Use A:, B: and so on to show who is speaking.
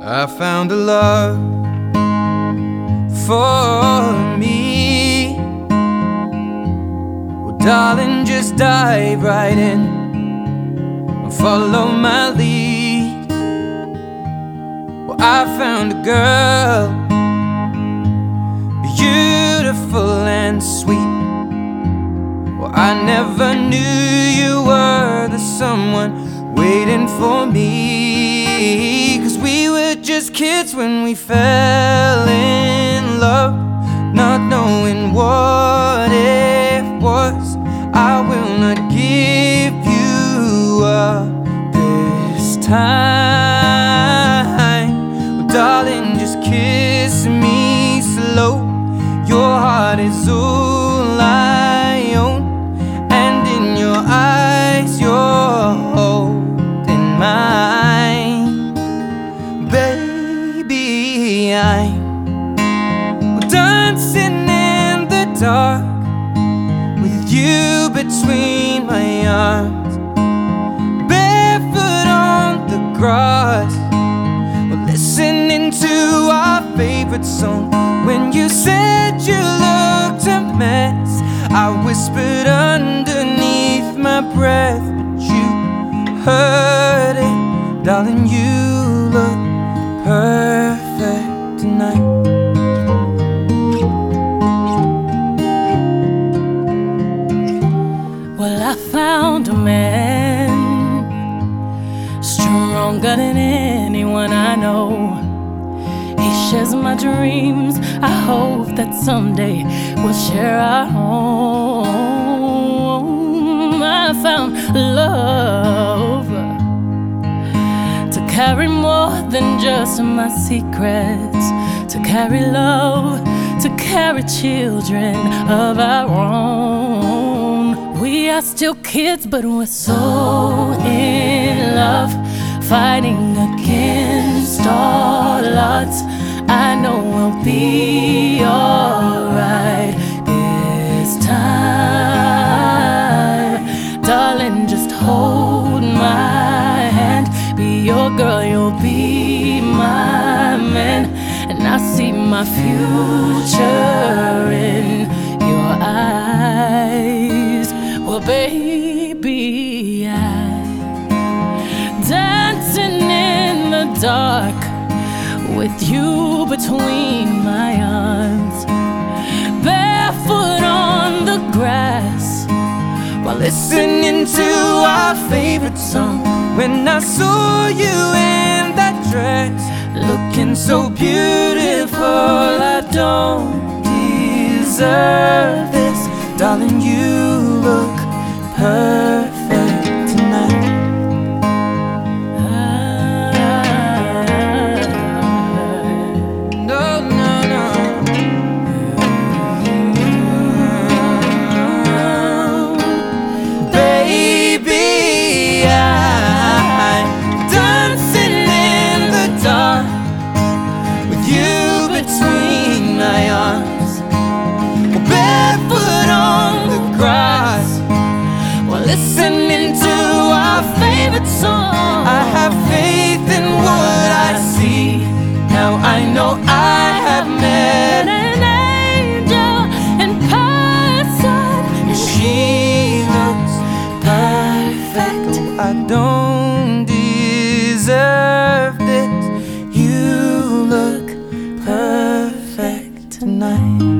A: I found a love for me. Well, darling, just dive right in and follow my lead. Well, I found a girl, beautiful and sweet. Well, I never knew you were the someone waiting for me. 'Cause we were just kids when we fell in love, not knowing what it was. I will not give you up this time. Well, darling, just kiss me slow. Your heart is all I own, and in your eyes you're holding mine. Baby, I'm dancing in the dark with you between my arms, barefoot on the grass. We're listening to our favorite song. When you said you looked a mess, I whispered underneath my breath, but you heard it. Darling, you look perfect tonight.
B: Well, I found a man stronger than anyone I know. He shares my dreams. I hope that someday we'll share our home. I found love to carry more than just my secrets, to carry love, to carry children of our own. We are still kids, but we're so in love, fighting against all odds. I know we'll be alright this time. Darling, just hold my hand. Be your girl, you'll be my man. And I see my future in your eyes. Well, baby, I'm dancing in the dark with you between my arms, barefoot on the grass, while listening to our favorite song. When I saw you in that dress, looking so beautiful, I don't deserve this. Darling, you look perfect tonight. Listening to our favorite song, I have faith in what I see. Now I know I have met an angel in person, and she looks perfect. I don't deserve this. You look perfect tonight.